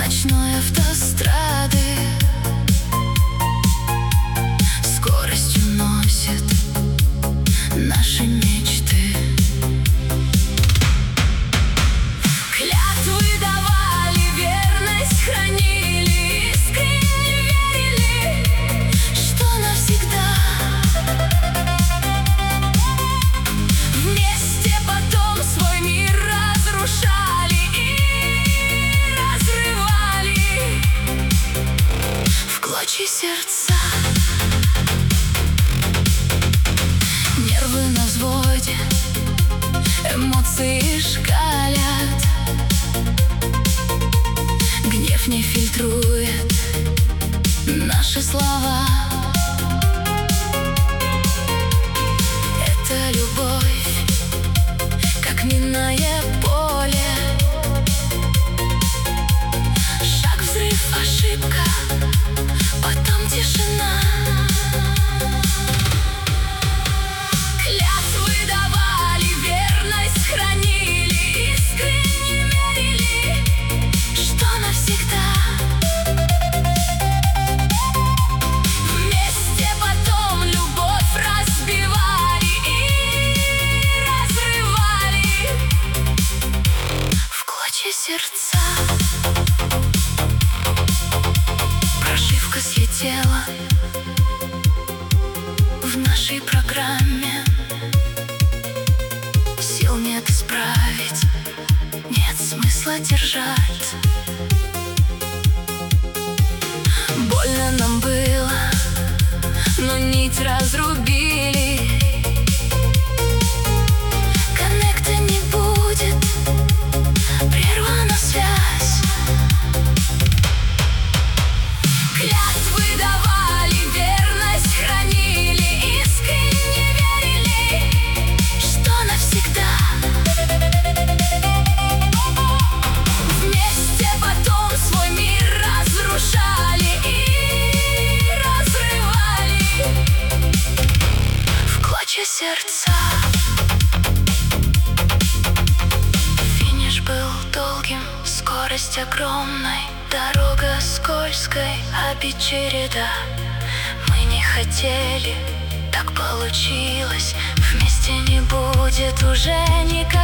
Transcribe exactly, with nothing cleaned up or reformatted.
ночной автострады скорость уносит наши мечты. Клятвы давали, верность хранили, искренне верили, что навсегда. Вместе потом свой мир разрушали и разрывали в клочья сердца. Нервы на взводе, эмоции шкалят, гнев не фильтрует наши слова. Это любовь, как минное поле. Шаг, взрыв, ошибка, потом тишина. Клятвы давали, верность хранили, искренне верили, что навсегда. Вместе потом любовь разбивали и разрывали в клочья сердца. Прошивка слетела в нашей программе. Сил нет исправить, нет смысла держать. Больно нам было, но нить разрубили. Коннекта не будет, прервана связь. Клятвы давали, верность хранили, искренне верили, что навсегда. Вместе потом свой мир разрушали и разрывали в клочья сердца. Финиш был долгим, скорость огромной, дорога скользкой, обид череда. Мы не хотели, так получилось, вместе не будет уже никогда.